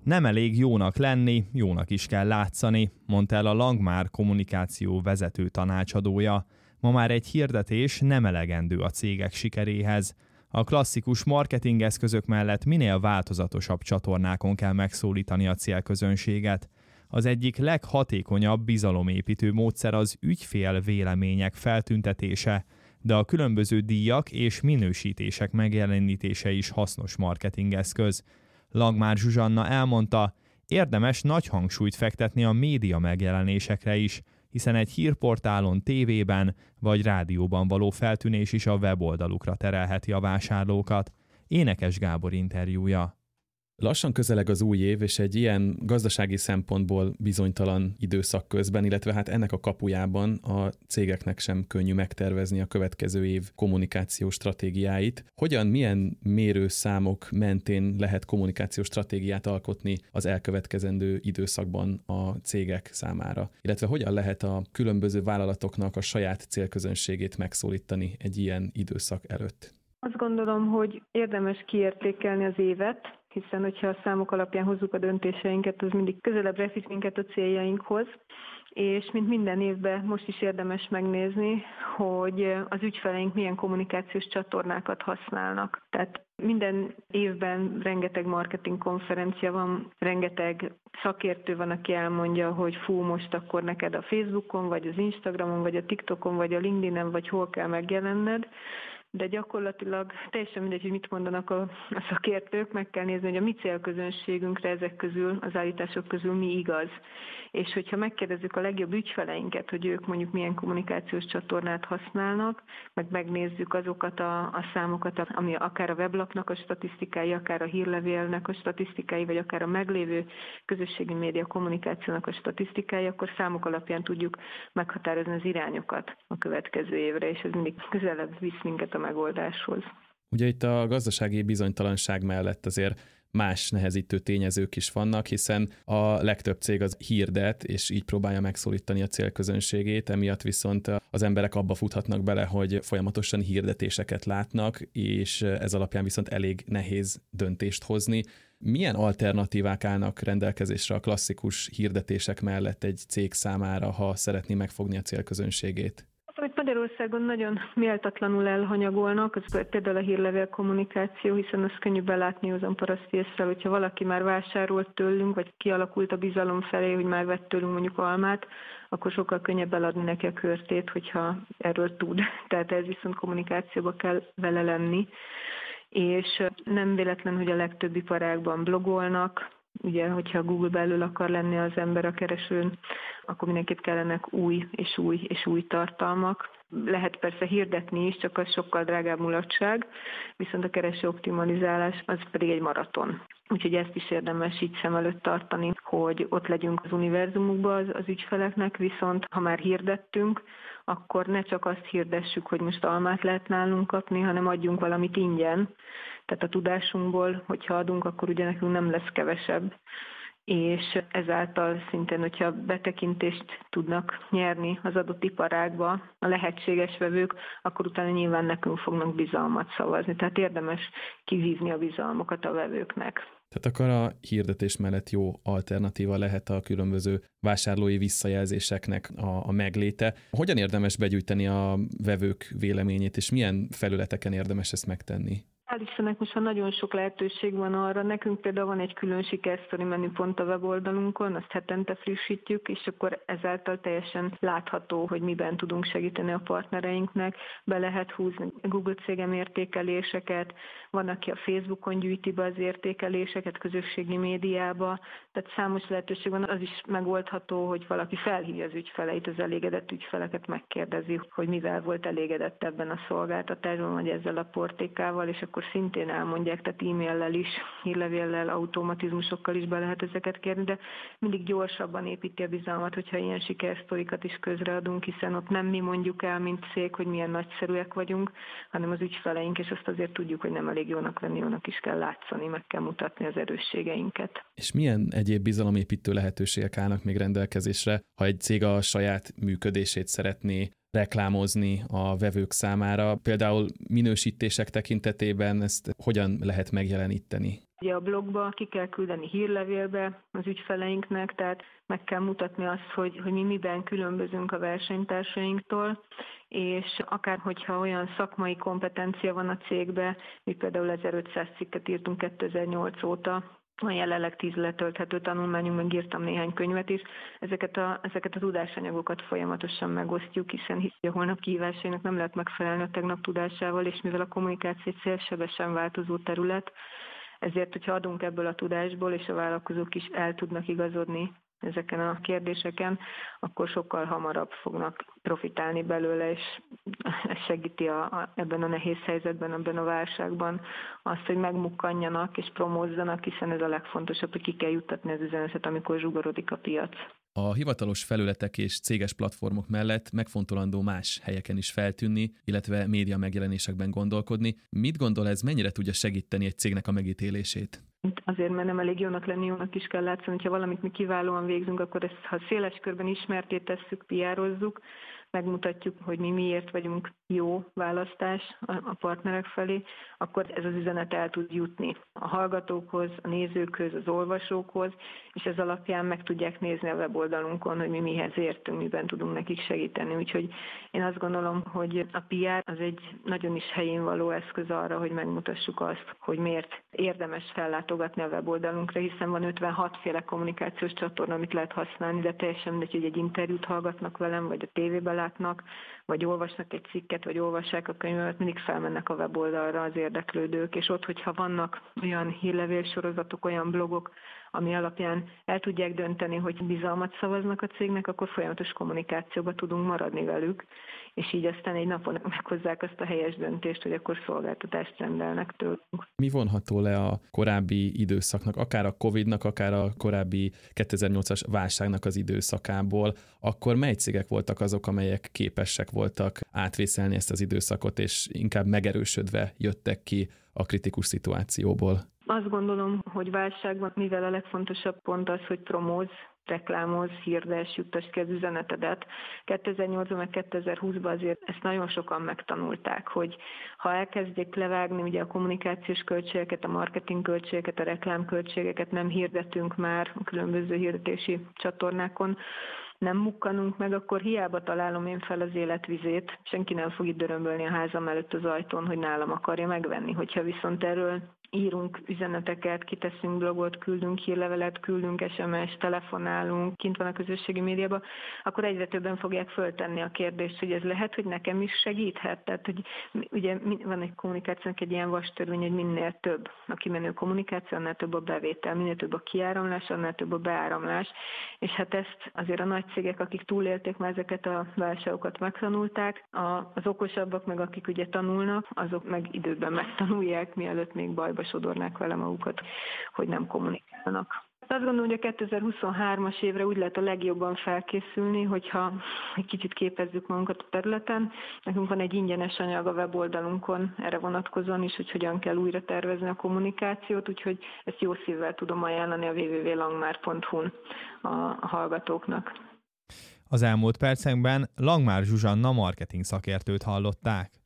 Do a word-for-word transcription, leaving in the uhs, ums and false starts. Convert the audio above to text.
Nem elég jónak lenni, jónak is kell látszani, mondta el a Langmár kommunikáció vezető tanácsadója. Ma már egy hirdetés nem elegendő a cégek sikeréhez. A klasszikus marketingeszközök mellett minél változatosabb csatornákon kell megszólítani a célközönséget. Az egyik leghatékonyabb bizalomépítő módszer az ügyfél vélemények feltüntetése, de a különböző díjak és minősítések megjelenítése is hasznos marketingeszköz. Langmár Zsuzsanna elmondta, érdemes nagy hangsúlyt fektetni a média megjelenésekre is, hiszen egy hírportálon, tévében vagy rádióban való feltűnés is a weboldalukra terelheti a vásárlókat. Énekes Gábor interjúja. Lassan közeleg az új év, és egy ilyen gazdasági szempontból bizonytalan időszak közben, illetve hát ennek a kapujában a cégeknek sem könnyű megtervezni a következő év kommunikációs stratégiáit. Hogyan, milyen mérőszámok mentén lehet kommunikációs stratégiát alkotni az elkövetkezendő időszakban a cégek számára? Illetve hogyan lehet a különböző vállalatoknak a saját célközönségét megszólítani egy ilyen időszak előtt? Azt gondolom, hogy érdemes kiértékelni az évet, hiszen hogyha a számok alapján hozzuk a döntéseinket, az mindig közelebbre visz minket a céljainkhoz, és mint minden évben most is érdemes megnézni, hogy az ügyfeleink milyen kommunikációs csatornákat használnak. Tehát minden évben rengeteg marketing konferencia van, rengeteg szakértő van, aki elmondja, hogy fú, most akkor neked a Facebookon, vagy az Instagramon, vagy a TikTokon, vagy a LinkedInen, vagy hol kell megjelenned, de gyakorlatilag teljesen mindegy, hogy mit mondanak a, a szakértők, meg kell nézni, hogy a mi célközönségünkre ezek közül, az állítások közül mi igaz. És hogyha megkérdezzük a legjobb ügyfeleinket, hogy ők mondjuk milyen kommunikációs csatornát használnak, meg megnézzük azokat a, a számokat, ami akár a weblapnak a statisztikái, akár a hírlevélnek a statisztikái, vagy akár a meglévő közösségi média kommunikációnak a statisztikái, akkor számok alapján tudjuk meghatározni az irányokat a következő évre, és ez mindig közelebb visz minket a megoldáshoz. Ugye itt a gazdasági bizonytalanság mellett azért más nehezítő tényezők is vannak, hiszen a legtöbb cég az hirdet, és így próbálja megszólítani a célközönségét, emiatt viszont az emberek abba futhatnak bele, hogy folyamatosan hirdetéseket látnak, és ez alapján viszont elég nehéz döntést hozni. Milyen alternatívák állnak rendelkezésre a klasszikus hirdetések mellett egy cég számára, ha szeretné megfogni a célközönségét? Amit Magyarországon nagyon méltatlanul elhanyagolnak, az például a hírlevél kommunikáció, hiszen az könnyű belátni józan paraszti észre, hogyha valaki már vásárolt tőlünk, vagy kialakult a bizalom felé, hogy már vett tőlünk mondjuk almát, akkor sokkal könnyebb eladni neki a körtét, hogyha erről tud. Tehát ez viszont kommunikációba kell vele lenni. És nem véletlen, hogy a legtöbb iparágban blogolnak. Ugye, hogyha Google belül akar lenni az ember a keresőn, akkor mindenképp kellenek új és új és új tartalmak. Lehet persze hirdetni is, csak az sokkal drágább mulatság, viszont a kereső optimalizálás az pedig egy maraton. Úgyhogy ezt is érdemes így szem előtt tartani, hogy ott legyünk az univerzumukban az, az ügyfeleknek, viszont ha már hirdettünk, akkor ne csak azt hirdessük, hogy most almát lehet nálunk kapni, hanem adjunk valamit ingyen. Tehát a tudásunkból, hogyha adunk, akkor ugye nekünk nem lesz kevesebb. És ezáltal szintén, hogyha betekintést tudnak nyerni az adott iparágba a lehetséges vevők, akkor utána nyilván nekünk fognak bizalmat szavazni. Tehát érdemes kivívni a bizalmokat a vevőknek. Tehát akkor a hirdetés mellett jó alternatíva lehet a különböző vásárlói visszajelzéseknek a, a megléte. Hogyan érdemes begyűjteni a vevők véleményét, és milyen felületeken érdemes ezt megtenni? Hál' Istennek most már nagyon sok lehetőség van arra. Nekünk például van egy külön sikersztori menüpont a weboldalunkon, azt hetente frissítjük, és akkor ezáltal teljesen látható, hogy miben tudunk segíteni a partnereinknek. Be lehet húzni Google cégem értékeléseket, van, aki a Facebookon gyűjti be az értékeléseket, közösségi médiába, tehát számos lehetőség van. Az is megoldható, hogy valaki felhívja az ügyfeleit, az elégedett ügyfeleket megkérdezi, hogy mivel volt elégedett ebben a szolgáltatásban, vagy ezzel a portékával, és akkor szintén elmondják, tehát e-maillel is, hírlevéllel, automatizmusokkal is be lehet ezeket kérni, de mindig gyorsabban építi a bizalmat, hogyha ilyen sikersztorikat is közreadunk, hiszen ott nem mi mondjuk el, mint cég, hogy milyen nagyszerűek vagyunk, hanem az ügyfeleink, és azt azért tudjuk, hogy nem elég jónak lenni, jónak is kell látszani, meg kell mutatni az erősségeinket. És milyen egyéb bizalomépítő lehetőségek állnak még rendelkezésre, ha egy cég a saját működését szeretné reklámozni a vevők számára? Például minősítések tekintetében ezt hogyan lehet megjeleníteni? Ugye a blogba ki kell küldeni hírlevélbe az ügyfeleinknek, tehát meg kell mutatni azt, hogy, hogy mi miben különbözünk a versenytársainktól, és akár hogyha olyan szakmai kompetencia van a cégbe, mi például ezerötszáz cikket írtunk kétezer-nyolc óta, van jelenleg tíz letölthető tanulmányunk, meg írtam néhány könyvet is. Ezeket a, ezeket a tudásanyagokat folyamatosan megosztjuk, hiszen hisz, a holnap kihívásainak nem lehet megfelelni a tegnap tudásával, és mivel a kommunikáció egy szélsebesen változó terület, ezért, hogyha adunk ebből a tudásból, és a vállalkozók is el tudnak igazodni ezeken a kérdéseken, akkor sokkal hamarabb fognak profitálni belőle, és ez segíti a, a, ebben a nehéz helyzetben, ebben a válságban azt, hogy megmukkanjanak és promózzanak, hiszen ez a legfontosabb, hogy ki kell juttatni az üzenetet, amikor zsugorodik a piac. A hivatalos felületek és céges platformok mellett megfontolandó más helyeken is feltűnni, illetve média megjelenésekben gondolkodni. Mit gondol ez, mennyire tudja segíteni egy cégnek a megítélését? Azért, mert nem elég jónak lenni, jónak is kell látszani, hogyha valamit mi kiválóan végzünk, akkor ezt, ha széles körben ismerté tesszük, piározzuk, megmutatjuk, hogy mi miért vagyunk jó választás a partnerek felé, akkor ez az üzenet el tud jutni a hallgatókhoz, a nézőkhöz, az olvasókhoz, és ez alapján meg tudják nézni a weboldalunkon, hogy mi mihez értünk, miben tudunk nekik segíteni. Úgyhogy én azt gondolom, hogy a pé er az egy nagyon is helyén való eszköz arra, hogy megmutassuk azt, hogy miért érdemes fellátogatni a weboldalunkra, hiszen van ötvenhat féle kommunikációs csatorna, amit lehet használni, de teljesen mindegy, hogy egy interjút hallgatnak velem, vagy a tévében látnak, vagy olvasnak egy cikket, vagy olvassák a könyvemet, mindig felmennek a weboldalra az érdeklődők, és ott, hogyha vannak olyan hírlevélsorozatok, olyan blogok, ami alapján el tudják dönteni, hogy bizalmat szavaznak a cégnek, akkor folyamatos kommunikációba tudunk maradni velük, és így aztán egy napon meghozzák azt a helyes döntést, hogy akkor szolgáltatást rendelnek tőlünk. Mi vonható le a korábbi időszaknak, akár a Covidnak, akár a korábbi kétezer-nyolcas válságnak az időszakából, akkor mely cégek voltak azok, amelyek képesek voltak átvészelni ezt az időszakot, és inkább megerősödve jöttek ki a kritikus szituációból? Azt gondolom, hogy válságban, mivel a legfontosabb pont az, hogy promóz, reklámoz, hirdes, juttasd ki az üzenetedet. kétezer-nyolcban meg kétezer-húszban azért ezt nagyon sokan megtanulták, hogy ha elkezdjék levágni ugye a kommunikációs költségeket, a marketing költségeket, a reklámköltségeket, nem hirdetünk már a különböző hirdetési csatornákon, nem mukkanunk meg, akkor hiába találom én fel az életvizét, senki nem fog itt dörömbölni a házam előtt az ajtón, hogy nálam akarja megvenni. Hogyha viszont erről írunk üzeneteket, kiteszünk blogot, küldünk hírlevelet, küldünk es em es, telefonálunk, kint van a közösségi médiában, akkor egyre többen fogják föltenni a kérdést, hogy ez lehet, hogy nekem is segíthet. Tehát, hogy ugye van egy kommunikációnak egy ilyen vastörvény, hogy minél több a kimenő kommunikáció, annál több a bevétel, minél több a kiáramlás, annál több a beáramlás. És hát ezt azért a nagy cégek, akik túlélték már ezeket a válságokat, megtanulták, az okosabbak meg akik ugye tanulnak, azok meg időben megtanulják, mielőtt még bajba sodornák vele magukat, hogy nem kommunikálnak. Azt gondolom, hogy a kétezer-huszonhármas évre úgy lehet a legjobban felkészülni, hogyha egy kicsit képezzük magunkat a területen. Nekünk van egy ingyenes anyag a weboldalunkon erre vonatkozóan is, hogy hogyan kell újra tervezni a kommunikációt, úgyhogy ezt jó szívvel tudom ajánlani a double-u double-u double-u pont langmár pont hu-n a hallgatóknak. Az elmúlt percekben Langmár Zsuzsanna marketing szakértőt hallották.